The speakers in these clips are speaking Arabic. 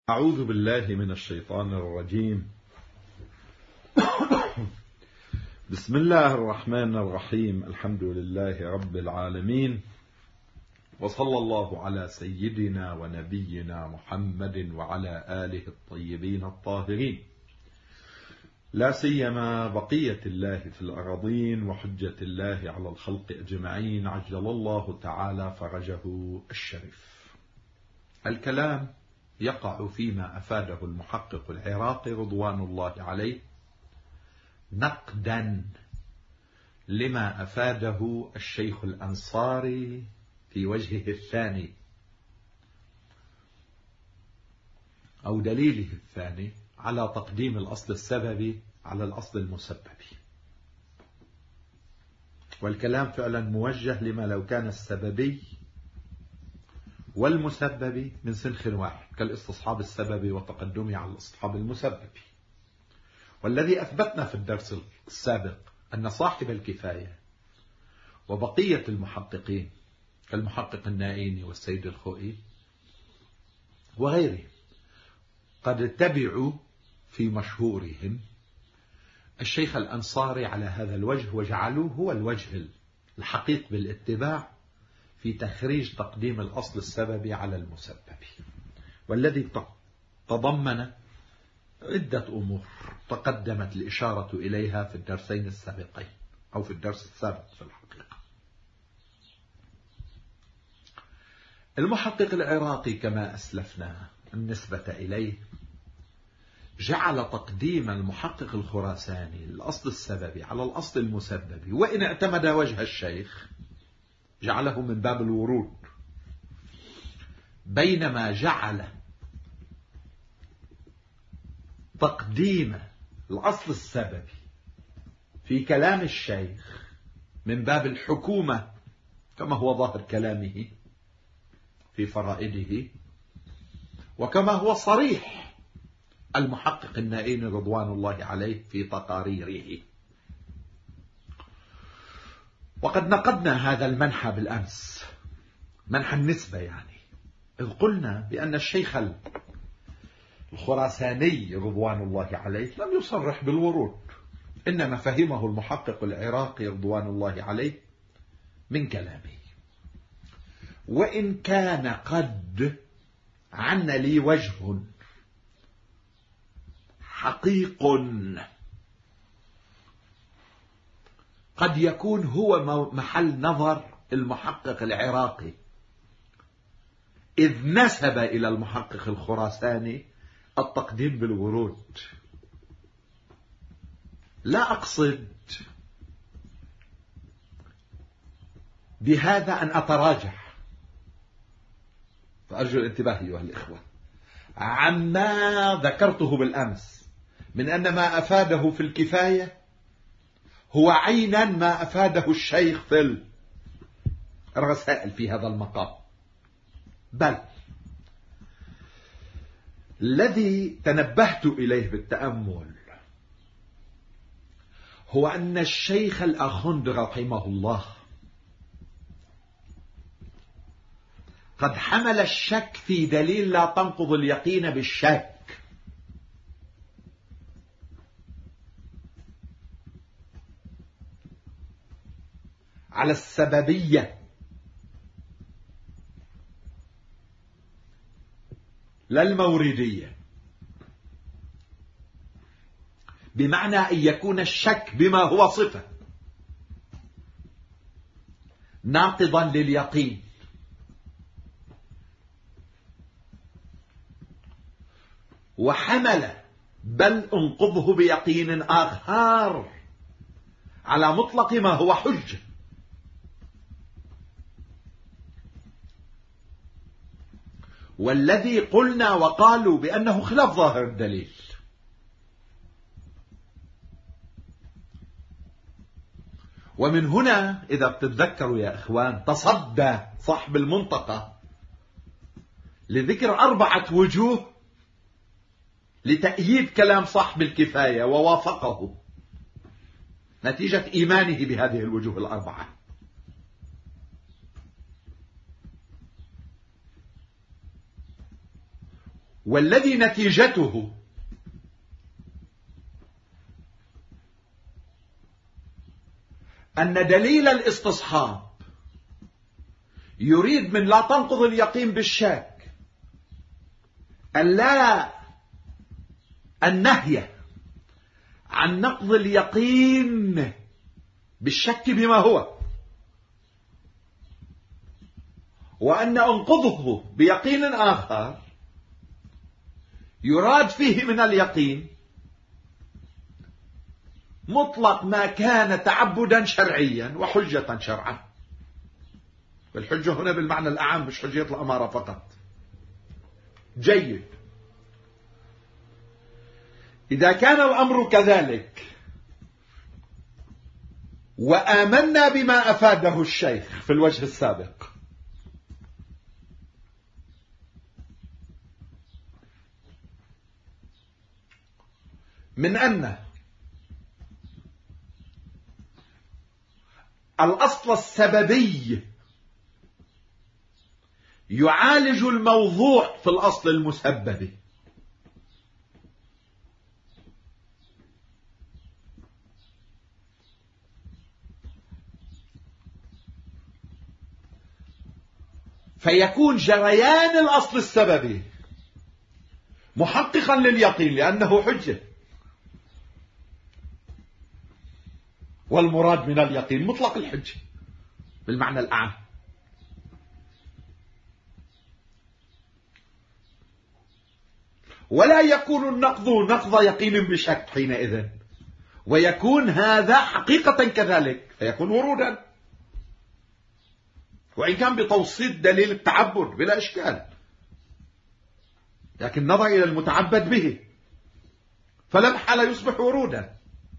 أعوذ بالله من الشيطان الرجيم. بسم الله الرحمن الرحيم. الحمد لله رب العالمين، وصلى الله على سيدنا ونبينا محمد وعلى آله الطيبين الطاهرين، لا سيما بقية الله في الأراضين وحجة الله على الخلق أجمعين، عجل الله تعالى فرجه الشريف. الكلام يقع فيما أفاده المحقق العراقي رضوان الله عليه نقدا لما أفاده الشيخ الأنصاري في وجهه الثاني أو دليله الثاني على تقديم الأصل السببي على الأصل المسببي. والكلام فعلا موجه لما لو كان السببي والمسبب من سنخ واحد كالاستصحاب السببي وتقدمه على الاستصحاب المسببي. والذي أثبتنا في الدرس السابق أن صاحب الكفاية وبقية المحققين كالمحقق النائيني والسيد الخوئي وغيرهم قد اتبعوا في مشهورهم الشيخ الأنصاري على هذا الوجه، وجعلوه هو الوجه الحقيق بالاتباع في تخريج تقديم الأصل السببي على المسببي، والذي تضمن عدة أمور تقدمت الإشارة إليها في الدرسين السابقين أو في الدرس السابق. في الحقيقة المحقق العراقي كما أسلفنا النسبة إليه جعل تقديم المحقق الخراساني الأصل السببي على الأصل المسببي، وإن اعتمد وجه الشيخ جعله من باب الورود، بينما جعل تقديم الأصل السببي في كلام الشيخ من باب الحكومة كما هو ظاهر كلامه في فرائده، وكما هو صريح المحقق النائيني رضوان الله عليه في تقاريره. وقد نقدنا هذا المنحى بالأمس، منحى النسبة يعني، إذ قلنا بأن الشيخ الخراساني رضوان الله عليه لم يصرح بالورود، إنما فهمه المحقق العراقي رضوان الله عليه من كلامه. وإن كان قد عن لي وجه حقيق قد يكون هو محل نظر المحقق العراقي، إذ نسب إلى المحقق الخراساني التقديم بالورود. لا أقصد بهذا أن أتراجح، فأرجو الانتباه أيها الإخوة عما ذكرته بالأمس من أن ما أفاده في الكفاية هو عينا ما أفاده الشيخ في الرسائل في هذا المقام، بل الذي تنبهت إليه بالتأمل هو أن الشيخ الأخند رحمه الله قد حمل الشك في دليل لا تنقض اليقين بالشك، على السببية لا الموردية، بمعنى أن يكون الشك بما هو صفة ناقضا لليقين، وحمل بل انقضه بيقين آخر على مطلق ما هو حجة. والذي قلنا وقالوا بأنه خلاف ظاهر الدليل. ومن هنا إذا بتتذكروا يا إخوان تصدى صاحب المنطقة لذكر 4 وجوه لتأييد كلام صاحب الكفاية، ووافقه نتيجة إيمانه بهذه الوجوه 4. والذي نتيجته أن دليل الاستصحاب يريد من لا تنقض اليقين بالشك النهي عن نقض اليقين بالشك بما هو، وأن أنقضه بيقين آخر يراد فيه من اليقين مطلق ما كان تعبدا شرعيا وحجة شرعا. والحجة هنا بالمعنى الأعم، مش حجية الأمارة فقط. جيد. إذا كان الأمر كذلك وآمنا بما أفاده الشيخ في الوجه السابق من أن الأصل السببي يعالج الموضوع في الأصل المسبب، فيكون جريان الأصل السببي محققا لليقين لأنه حجة، والمراد من اليقين مطلق الحجة بالمعنى الأعم. ولا يكون النقض نقض يقين بشك حينئذ، ويكون هذا حقيقة كذلك فيكون ورودا، وإن كان بتوسيط دليل التعبد بلا إشكال، لكن نظر إلى المتعبد به فلا محالة يصبح ورودا.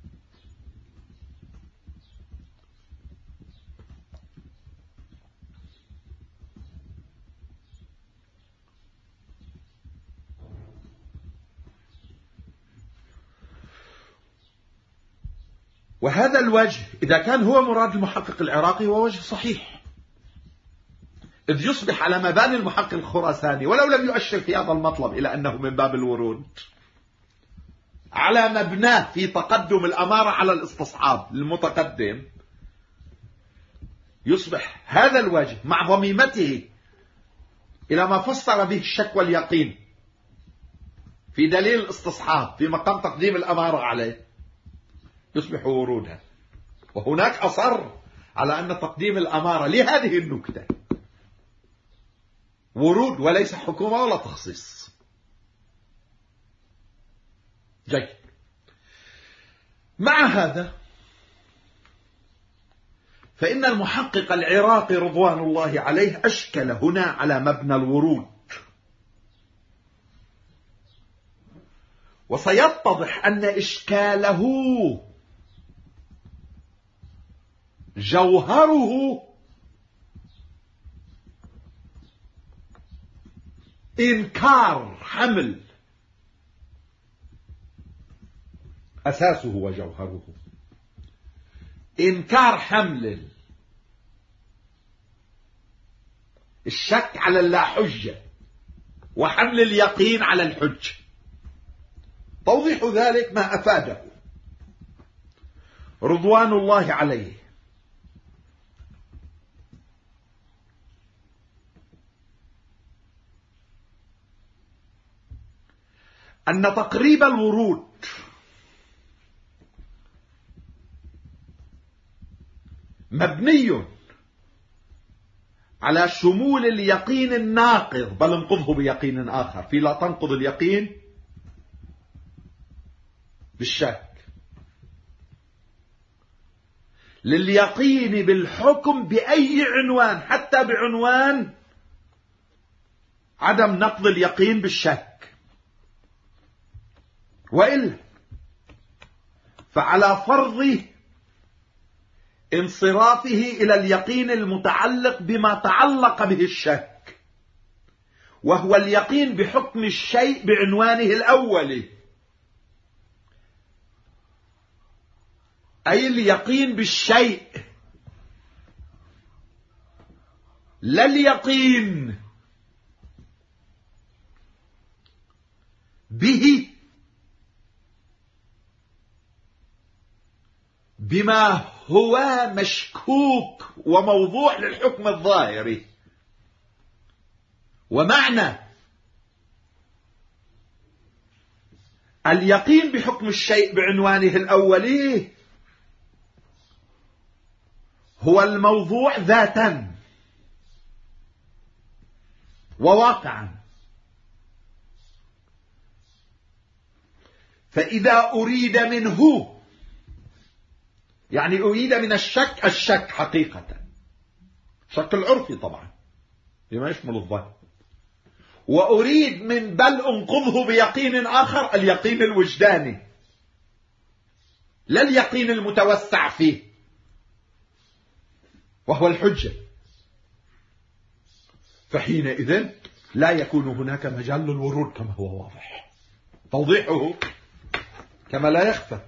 وهذا الوجه إذا كان هو مراد المحقق العراقي هو وجه صحيح، إذ يصبح على مباني المحقق الخراساني ولو لم يؤشر في هذا المطلب إلى أنه من باب الورود، على مبناه في تقدم الأمارة على الاستصحاب للمتقدم، يصبح هذا الوجه مع ضميمته إلى ما فسر به الشك واليقين في دليل الاستصحاب في مقام تقديم الأمارة عليه يصبح ورودا. وهناك أصر على أن تقديم الأمارة لهذه النكتة ورود وليس حكومة ولا تخصيص. جيد. مع هذا فإن المحقق العراقي رضوان الله عليه أشكل هنا على مبنى الورود، وسيتضح أن إشكاله جوهره إنكار حمل، أساسه وجوهره إنكار حمل الشك على اللا حجة وحمل اليقين على الحجة. توضيح ذلك ما أفاده رضوان الله عليه أن تقريب الورود مبني على شمول اليقين الناقض، بل انقضه بيقين آخر في لا تنقض اليقين بالشك، لليقين بالحكم بأي عنوان حتى بعنوان عدم نقض اليقين بالشك. وإلا فعلى فرض انصرافه إلى اليقين المتعلق بما تعلق به الشك، وهو اليقين بحكم الشيء بعنوانه الأولي، أي اليقين بالشيء، لا اليقين به بما هو مشكوك وموضوع للحكم الظاهري. ومعنى اليقين بحكم الشيء بعنوانه الأولي هو الموضوع ذاتا وواقعا. فإذا أريد منه، يعني أريد من الشك حقيقة، الشك العرفي طبعا بما يشمل الظن، وأريد من بل أنقذه بيقين آخر، اليقين الوجداني لا اليقين المتوسع فيه وهو الحجة، فحينئذ لا يكون هناك مجال للورود كما هو واضح، توضيحه كما لا يخفى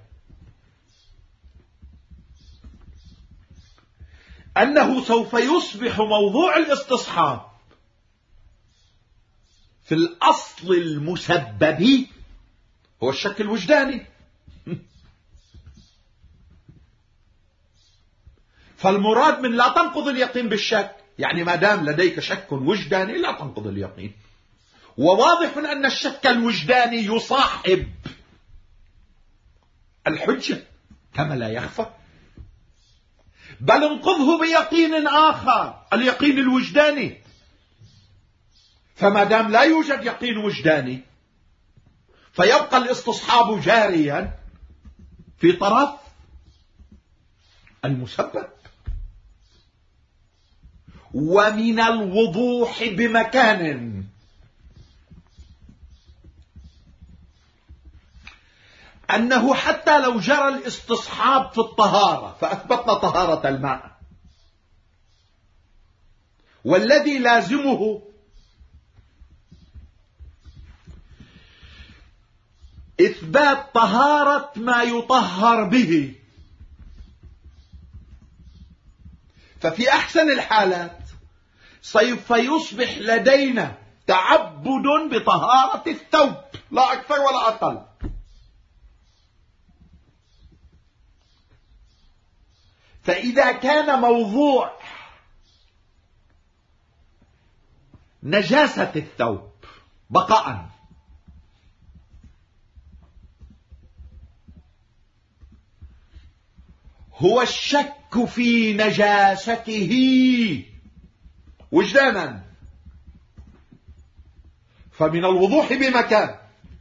أنه سوف يصبح موضوع الاستصحاب في الأصل المسبب هو الشك الوجداني. فالمراد من لا تنقض اليقين بالشك، يعني ما دام لديك شك وجداني لا تنقض اليقين. وواضح أن الشك الوجداني يصاحب الحجة كما لا يخفى، بل انقضه بيقين آخر، اليقين الوجداني. فما دام لا يوجد يقين وجداني فيبقى الاستصحاب جاريا في طرف المسبب. ومن الوضوح بمكان أنه حتى لو جرى الاستصحاب في الطهارة فأثبتنا طهارة الماء، والذي لازمه إثبات طهارة ما يطهر به، ففي أحسن الحالات سوف يصبح لدينا تعبد بطهارة الثوب لا أكثر ولا أقل. فإذا كان موضوع نجاسة الثوب بقاء هو الشك في نجاسته وجدانا، فمن الوضوح بمكان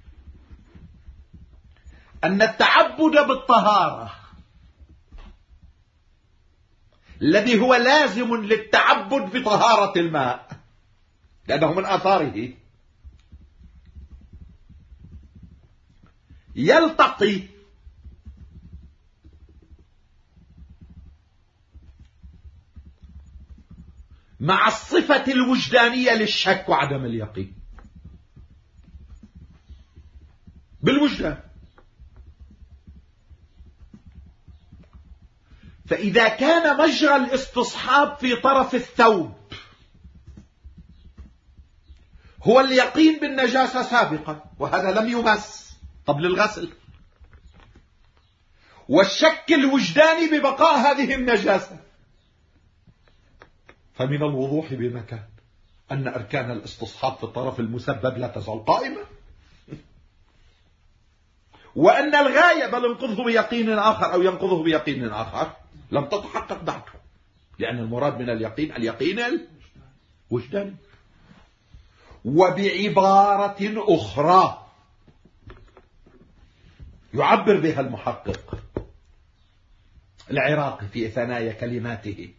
أن التعبد بالطهارة الذي هو لازم للتعبد بطهارة الماء لأنه من آثاره يلتقي مع الصفة الوجدانية للشك وعدم اليقين بالوجدان. فإذا كان مجرى الاستصحاب في طرف الثوب هو اليقين بالنجاسة سابقا، وهذا لم يمس قبل الغسل، والشك الوجداني ببقاء هذه النجاسة، فمن الوضوح بمكان أن أركان الاستصحاب في الطرف المسبب لا تزال قائمة، وأن الغاية بل انقذه بيقين آخر أو ينقذه بيقين آخر لم تتحقق بعده، لأن المراد من اليقين الوجداني. وبعبارة أخرى يعبر بها المحقق العراقي في ثنايا كلماته: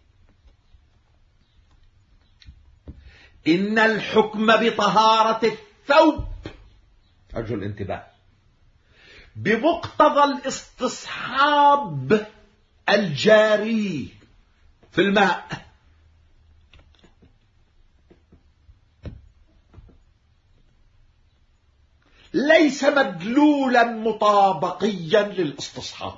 إن الحكم بطهارة الثوب، أرجو الانتباه، بمقتضى الاستصحاب الجاري في الماء ليس مدلولا مطابقيا للاستصحاب،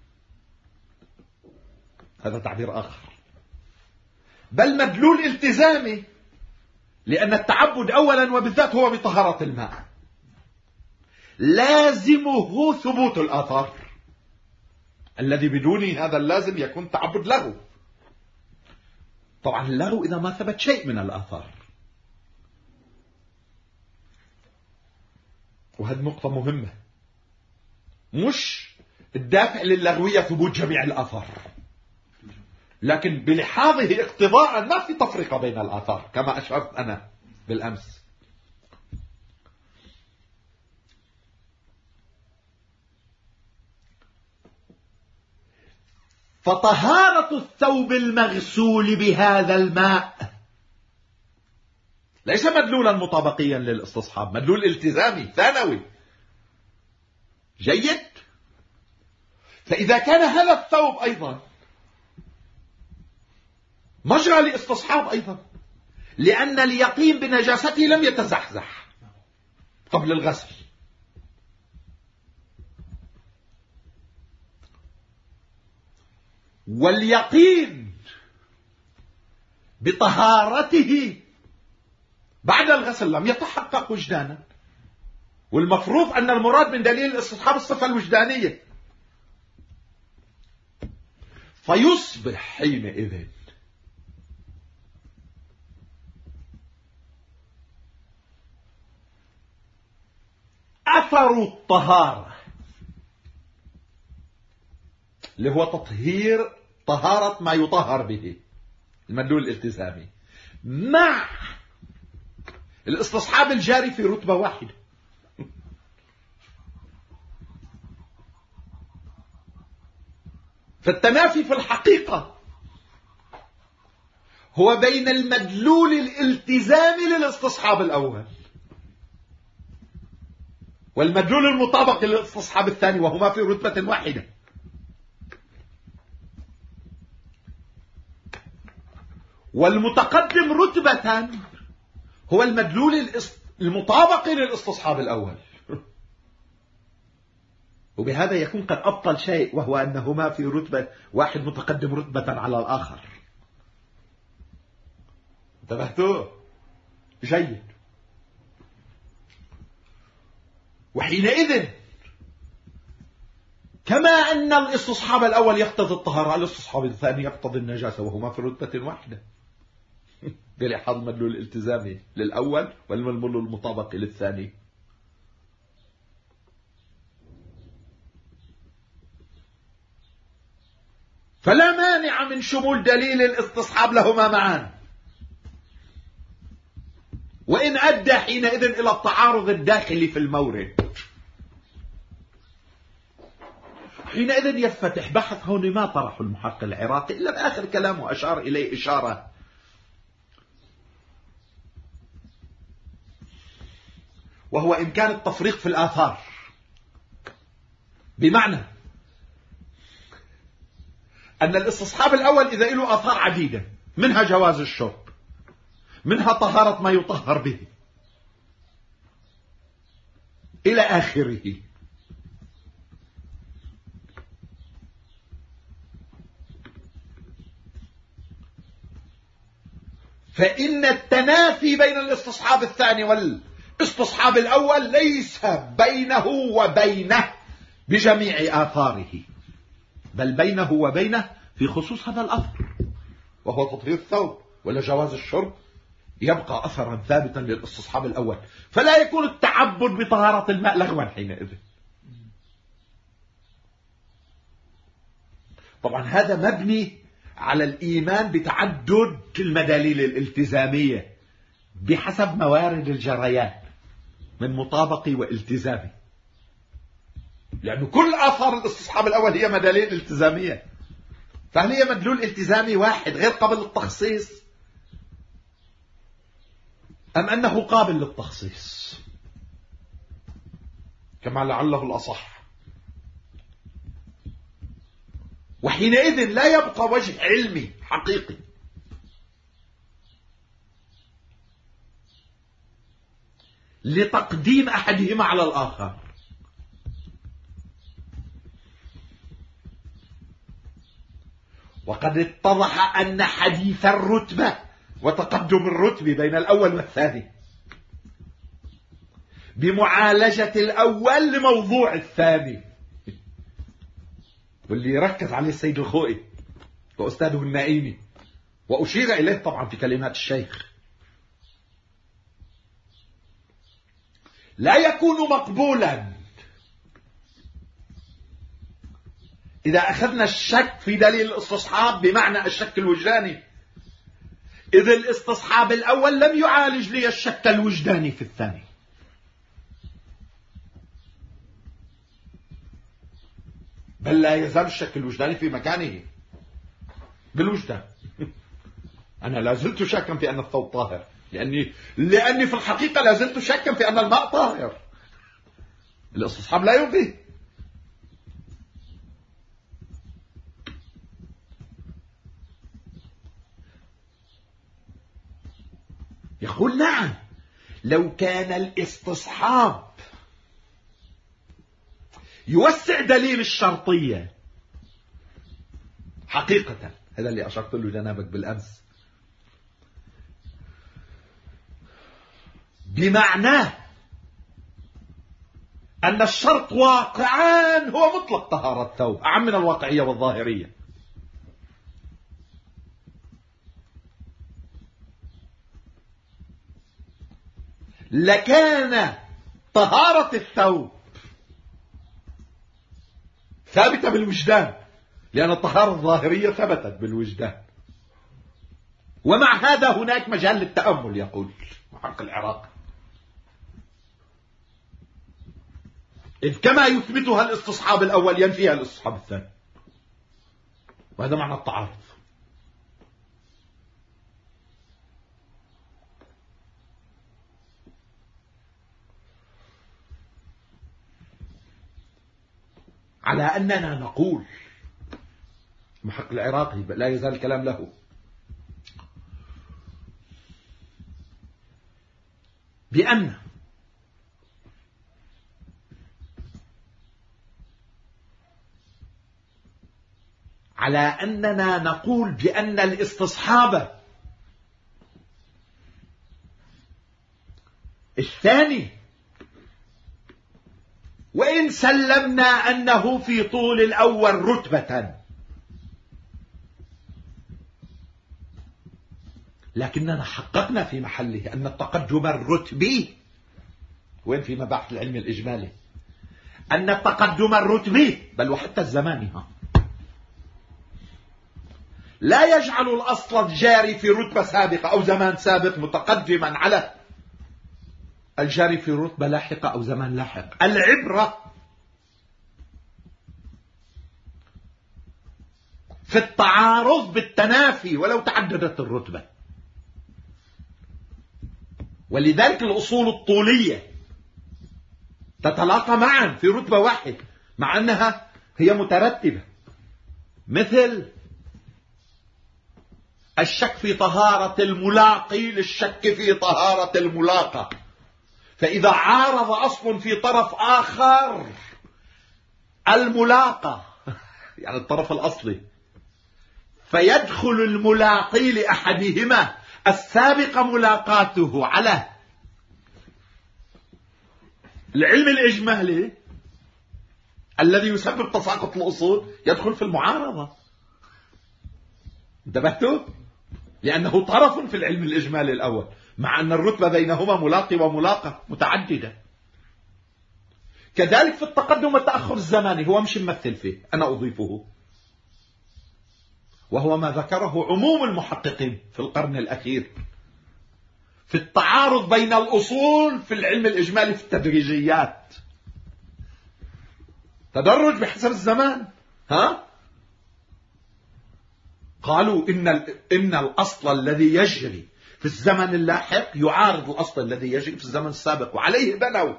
هذا تعبير آخر، بل مدلول التزامي، لأن التعبد أولا وبالذات هو بطهارة الماء، لازمه ثبوت الآثار، الذي بدون هذا اللازم يكون تعبد لغو. طبعا اللغو إذا ما ثبت شيء من الآثار، وهذه نقطة مهمة. مش الدافع للغوية ثبوت جميع الآثار، لكن بلحاظه اقتضاء ما في تفرقة بين الآثار كما أشرت أنا بالأمس. فطهارة الثوب المغسول بهذا الماء ليس مدلولا مطابقيا للاستصحاب، مدلول التزامي ثانوي جيد. فإذا كان هذا الثوب أيضا مجرى لاستصحاب أيضا، لأن اليقين بنجاسته لم يتزحزح قبل الغسل، واليقين بطهارته بعد الغسل لم يتحقق وجدانا، والمفروض أن المراد من دليل الاستصحاب الصفة الوجدانية. فيصبح حينئذ أثر الطهارة اللي هو تطهير طهارة ما يطهر به المدلول الالتزامي مع الاستصحاب الجاري في رتبة واحدة. فالتنافي في الحقيقة هو بين المدلول الالتزامي للاستصحاب الأول والمدلول المطابق للاستصحاب الثاني، وهما في رتبة واحدة. والمتقدم رتبة هو المدلول المطابق للاستصحاب الأول، وبهذا يكون قد أبطل شيء، وهو أنهما في رتبة واحد متقدم رتبة على الآخر. انتبهتوا؟ جيد. وحينئذ كما أن الاستصحاب الأول يقتضي الطهارة، الاستصحاب الثاني يقتضي النجاسة، وهما في رتبة واحدة بلحاظ المدلول الالتزامي للأول والمدلول المطابق للثاني. فلا مانع من شمول دليل الاستصحاب لهما معا، وإن أدى حينئذ إلى التعارض الداخلي في المورد. حينئذ يفتح بحث هون ما طرحه المحقق العراقي إلا بآخر كلامه أشار إليه إشارة، وهو إمكان التفريق في الآثار، بمعنى أن الاستصحاب الأول إذا له آثار عديدة، منها جواز الشرب، منها طهارة ما يطهر به إلى آخره، فإن التنافي بين الاستصحاب الثاني والاستصحاب الأول ليس بينه وبينه بجميع آثاره، بل بينه وبينه في خصوص هذا الأثر وهو تطهير الثوب، ولا جواز الشرب يبقى أثرا ثابتا للاستصحاب الأول، فلا يكون التعبد بطهارة الماء لغوا حينئذ. طبعا هذا مبني على الإيمان بتعدد المداليل الالتزامية بحسب موارد الجريان من مطابقي والتزامي، لأنه كل آثار الاستصحاب الأول هي مداليل التزامية، فهل هي مدلول التزامي واحد غير قابل للتخصيص، أم أنه قابل للتخصيص كما لعله الأصح؟ وحينئذ لا يبقى وجه علمي حقيقي لتقديم أحدهما على الآخر، وقد اتضح أن حديث الرتبة وتقدم الرتب بين الأول والثاني بمعالجة الأول لموضوع الثاني، واللي ركز عليه السيد الخوئي وأستاذه النائمي، وأشير إليه طبعا في كلمات الشيخ. لا يكون مقبولا إذا أخذنا الشك في دليل الاستصحاب بمعنى الشك الوجداني، إذ الاستصحاب الأول لم يعالج لي الشك الوجداني في الثاني. بل لا يزال الشك الوجداني في مكانه بالوجدان. أنا لا زلت شاكا في أن الثوب طاهر، لأني في الحقيقة لا زلت شاكا في أن الماء طاهر. الاستصحاب لا يرضي. يقول نعم، لو كان الاستصحاب يوسع دليل الشرطية حقيقة، هذا اللي أشرت له جنابك بالأمس، بمعناه أن الشرط واقعان هو مطلق طهارة الثوب، أعم من الواقعية والظاهرية. لكان طهارة الثوب ثابتة بالوجدان، لأن الطهارة الظاهرية ثبتت بالوجدان. ومع هذا هناك مجال للتأمل، يقول محقق العراق، إذ كما يثبتها الاستصحاب الأول ينفيها الاستصحاب الثاني، وهذا معنى التعارض. على أننا نقول، محقق العراقي لا يزال الكلام له، بأن على أننا نقول بأن الاستصحاب الثاني وإن سلمنا أنه في طول الأول رتبة، لكننا حققنا في محله أن التقدم الرتبي، وين في مباحث العلم الإجمالي، أن التقدم الرتبي بل وحتى الزماني لا يجعل الأصل الجاري في رتبة سابقة أو زمان سابق متقدما على الجاري في رتبة لاحقة أو زمان لاحق. العبرة في التعارض بالتنافي ولو تعددت الرتبة. ولذلك الأصول الطولية تتلاقى معا في رتبة واحدة مع أنها هي مترتبة، مثل الشك في طهارة الملاقي للشك في طهارة الملاقى. فإذا عارض أصل في طرف آخر الملاقى يعني الطرف الأصلي، فيدخل الملاقي لأحدهما السابق ملاقاته على العلم الإجمالي الذي يسبب تساقط الأصول، يدخل في المعارضة. انتبهتوا؟ لأنه طرف في العلم الإجمالي الأول، مع أن الرتبة بينهما ملاقي وملاقى متعددة. كذلك في التقدم والتأخر الزماني، هو مش ممثل فيه، أنا أضيفه، وهو ما ذكره عموم المحققين في القرن الأخير في التعارض بين الأصول في العلم الإجمالي في التدريجيات، تدرج بحسب الزمان. قالوا إن الأصل الذي يجري في الزمن اللاحق يعارض الأصل الذي يجري في الزمن السابق، وعليه بنوا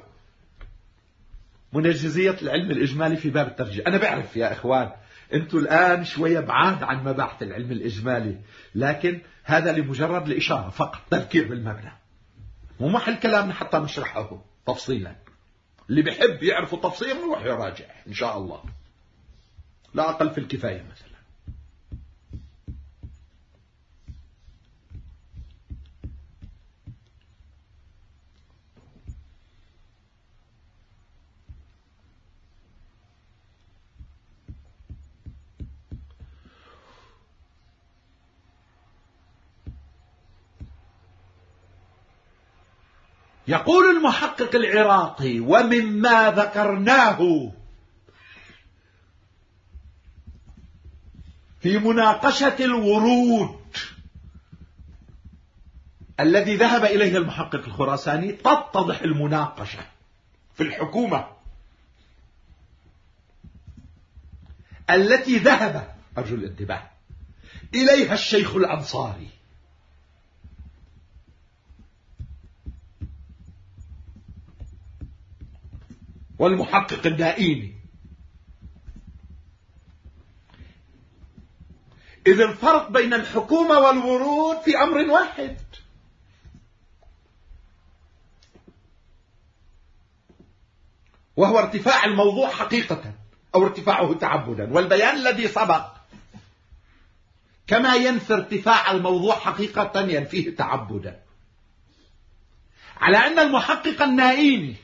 منجزية العلم الإجمالي في باب الترجيح. أنا بعرف يا إخوان أنتوا الآن شوية بعاد عن مباحث العلم الإجمالي، لكن هذا لمجرد الإشارة فقط، تذكير بالمبنى، مو محل كلامنا حتى نشرحه تفصيلا. اللي بيحب يعرف التفصيل يروح يراجع إن شاء الله، لا أقل في الكفاية مثلا. يقول المحقق العراقي: ومما ذكرناه في مناقشة الورود الذي ذهب إليه المحقق الخراساني تتضح المناقشة في الحكومة التي ذهب، أرجو الانتباه، إليها الشيخ الأنصاري والمحقق الدائمي. إذ الفرق بين الحكومة والورود في أمر واحد، وهو ارتفاع الموضوع حقيقة أو ارتفاعه تعبدا. والبيان الذي سبق كما ينفي ارتفاع الموضوع حقيقة ينفيه تعبدا، على أن المحقق النائيني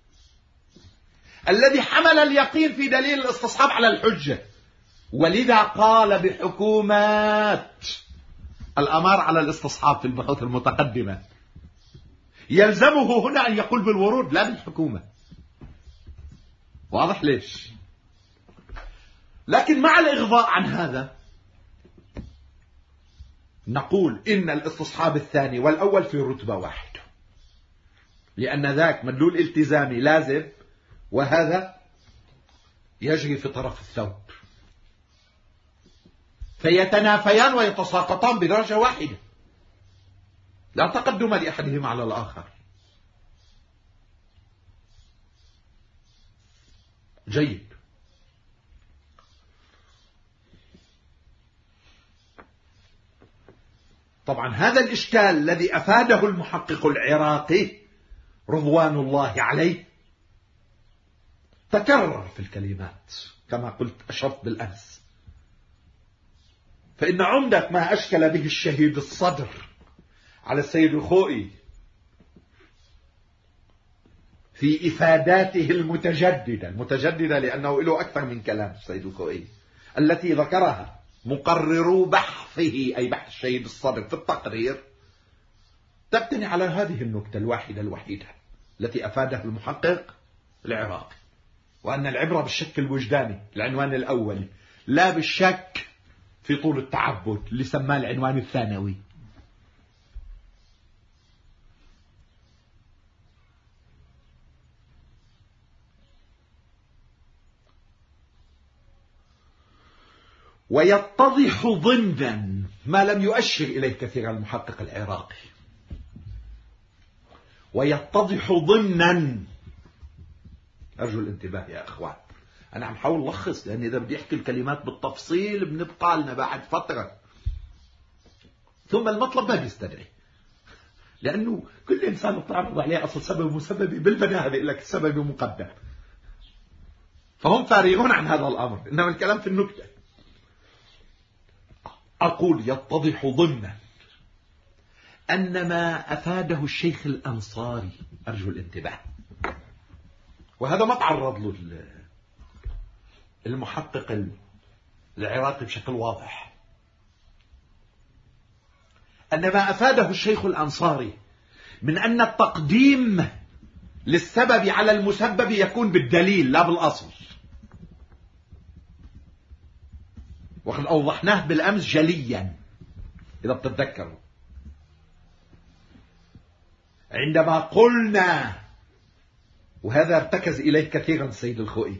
الذي حمل اليقين في دليل الاستصحاب على الحجة، ولذا قال بحكومات الأمار على الاستصحاب في البحوث المتقدمة، يلزمه هنا أن يقول بالورود لا بالحكومة. واضح ليش؟ لكن مع الإغضاء عن هذا نقول إن الاستصحاب الثاني والأول في رتبة واحدة، لأن ذاك مدلول التزامي لازم، وهذا يجري في طرف الثوب، فيتنافيان ويتساقطان بدرجة واحدة، لا تقدم لأحدهما على الآخر. جيد. طبعا هذا الإشكال الذي أفاده المحقق العراقي رضوان الله عليه تكرر في الكلمات كما قلت أشرت بالأمس، فإن عمدة ما أشكل به الشهيد الصدر على السيد الخوئي في إفاداته المتجددة لأنه له أكثر من كلام السيد الخوئي التي ذكرها مقررو بحثه، أي بحث الشهيد الصدر في التقرير، تبتني على هذه النكتة الوحيدة التي أفادها المحقق العراقي، وأن العبرة بالشك الوجداني، العنوان الأول، لا بالشك في طول التعبد اللي سماه العنوان الثانوي. ويتضح ضمنا ما لم يؤشر إليه كثيرا المحقق العراقي، ويتضح ضمنا، أرجو الانتباه يا أخوان، أنا عم حاول لخص، لأن إذا بدي أحكي الكلمات بالتفصيل بنبقى لنا بعد فترة، ثم المطلب ما بيستدعي، لأنه كل إنسان بتعرض عليه أصل سبب ومسبب بالبداهة بيقول لك السبب مقدم، فهم فارغون عن هذا الأمر، إنما الكلام في النكتة. أقول يتضح ضمنا أن ما أفاده الشيخ الأنصاري، أرجو الانتباه، وهذا ما تعرض له المحقق العراقي بشكل واضح، أن ما أفاده الشيخ الأنصاري من أن التقديم للسبب على المسبب يكون بالدليل لا بالأصل، وقد أوضحناه بالأمس جليا إذا بتتذكروا، عندما قلنا، وهذا ارتكز إليه كثيرا السيد الخوئي،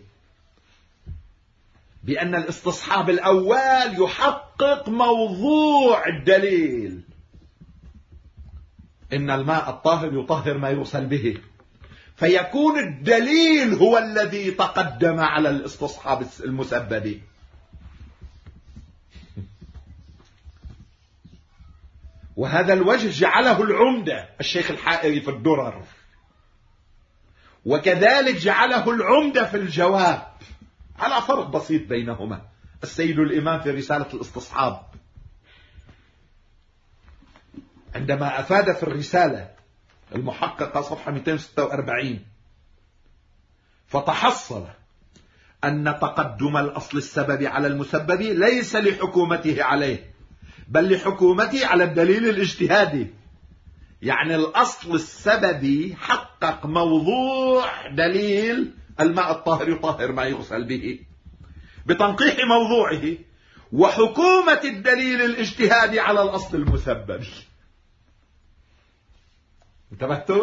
بأن الاستصحاب الأول يحقق موضوع الدليل، إن الماء الطاهر يطهر ما يغسل به، فيكون الدليل هو الذي تقدم على الاستصحاب المسبب. وهذا الوجه جعله العمدة الشيخ الحائري في الدرر، وكذلك جعله العمدة في الجواب، على فرق بسيط بينهما، السيد الإمام في رسالة الاستصحاب عندما أفاد في الرسالة المحققة صفحة 246 فتحصل أن تقدم الأصل السبب على المسبب ليس لحكومته عليه، بل لحكومته على الدليل الاجتهادي، يعني الأصل السببي حقق موضوع دليل الماء الطاهر يطهر ما يغسل به بتنقيح موضوعه، وحكومة الدليل الاجتهادي على الأصل المسبب. انتبهتوا؟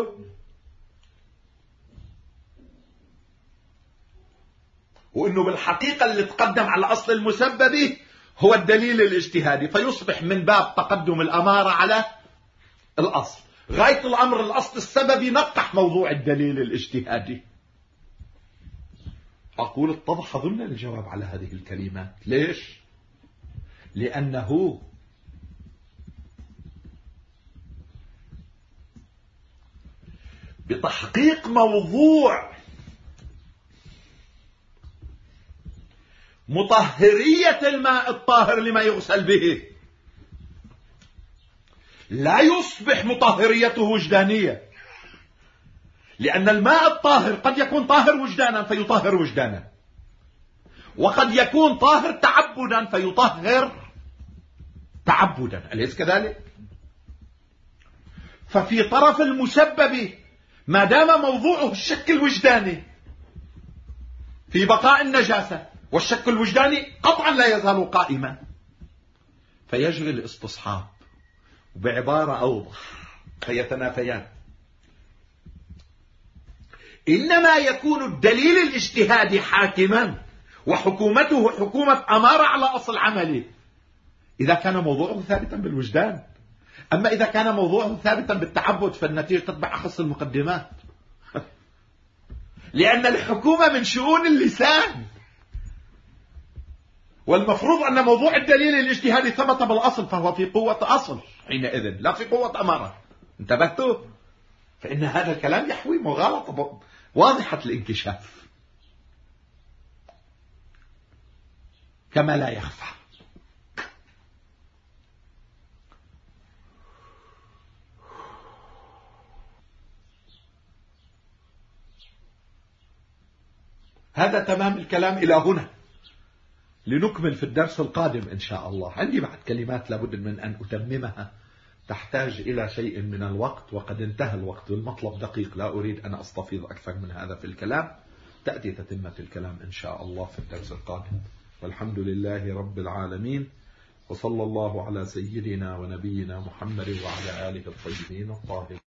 وإنه بالحقيقة اللي تقدم على الأصل المسبب هو الدليل الاجتهادي، فيصبح من باب تقدم الأمارة على الأصل. غاية الأمر الأصل السببي نقح موضوع الدليل الاجتهادي. أقول اتضح أظن الجواب على هذه الكلمات. ليش؟ لأنه بتحقيق موضوع مطهرية الماء الطاهر لما يغسل به لا يصبح مطهريته وجدانية، لأن الماء الطاهر قد يكون طاهر وجدانا فيطهر وجدانا، وقد يكون طاهر تعبدا فيطهر تعبدا، أليس كذلك؟ ففي طرف المسبب ما دام موضوعه الشك الوجداني في بقاء النجاسة، والشك الوجداني قطعا لا يزال قائما، فيجري الاستصحاب بعبارة أوضح فيتنافيان. إنما يكون الدليل الاجتهادي حاكما وحكومته حكومة أمارة على أصل عملي إذا كان موضوعه ثابتا بالوجدان. أما إذا كان موضوعه ثابتا بالتعبد فالنتيجة تتبع أخص المقدمات. لأن الحكومة من شؤون اللسان، والمفروض أن موضوع الدليل الاجتهادي ثبت بالأصل، فهو في قوة أصل حينئذ لا في قوة أمارة. انتبهتوا؟ فإن هذا الكلام يحوي مغالطة واضحة الانكشاف كما لا يخفى. هذا تمام الكلام إلى هنا. لنكمل في الدرس القادم إن شاء الله. عندي بعد كلمات لابد من أن أتممها تحتاج إلى شيء من الوقت، وقد انتهى الوقت والمطلب دقيق، لا أريد أن أستفيض أكثر من هذا في الكلام. تأتي تتمة الكلام إن شاء الله في الدرس القادم. والحمد لله رب العالمين، وصلى الله على سيدنا ونبينا محمد وعلى آله الطيبين الطاهرين.